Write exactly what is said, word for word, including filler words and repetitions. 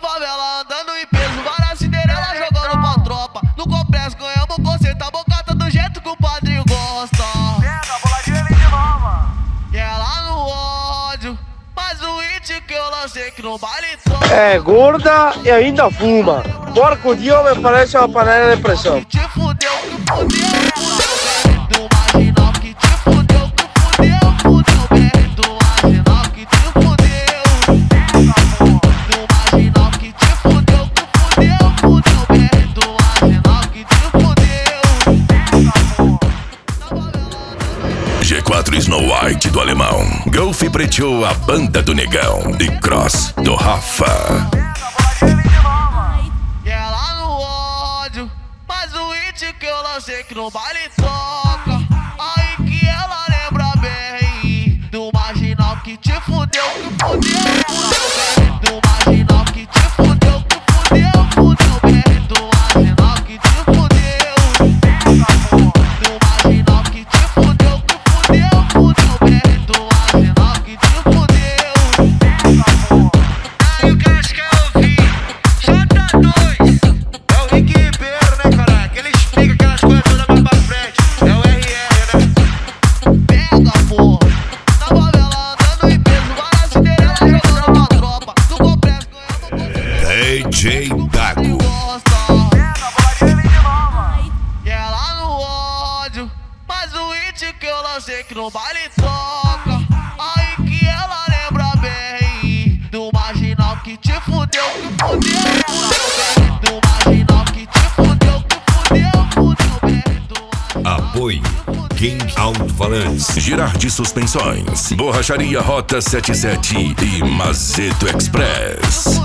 favela andando em peso, várias Cinderela jogando pra tropa. No complexo ganhamos conceito, a bocata do jeito que o padrinho gosta. Pega, boladinha vem de nova. E ela no ódio, mas o hit que eu lancei que no baile toca. É gorda e ainda fuma. Porco Dio me parece uma panela de pressão. Que te fudeu, que fudeu, fudeu, do marginal que te fudeu, que fudeu, fudeu, bem, do marginal que te fudeu, do marginal que te fudeu, que fudeu, fudeu, bem, do marginal que te fudeu. G quatro Snow White do Alemão, Golf Preto, a banda do Negão e Cross do Rafa. E ela no ódio, mas o hit que eu lancei que no baile toca. Aí que ela lembra bem do marginal que te fudeu, que fudeu, fudeu bem, do marginal que te fudeu, que fudeu, fudeu bem, do marginal que te fudeu, do marginal que te fudeu, que fudeu, fudeu bem, do marginal que te fudeu. Aí o que acho que eu ouvi? Jota dois. É o Rick Ribeiro, né, caralho? Que ele explica aquelas coisas todas mais pra frente. É o R R, né? Pega, porra. Na favela andando em peso, várias Cinderela jogando pra tropa. No complexo ganhamos D J Dago. gosta. Pega, boladinha vem de nova. E ela no ódio, mas o hit que eu lancei que no baile toca. Aí que ela lembra bem do marginal que te fudeu, que fudeu, fudeu bem, do marginal que te fudeu, que fudeu, fudeu bem, do marginal. Apoio King Alto-Falantes, Girardi Suspensões, Borracharia Rota setenta e sete e Mazeto Express.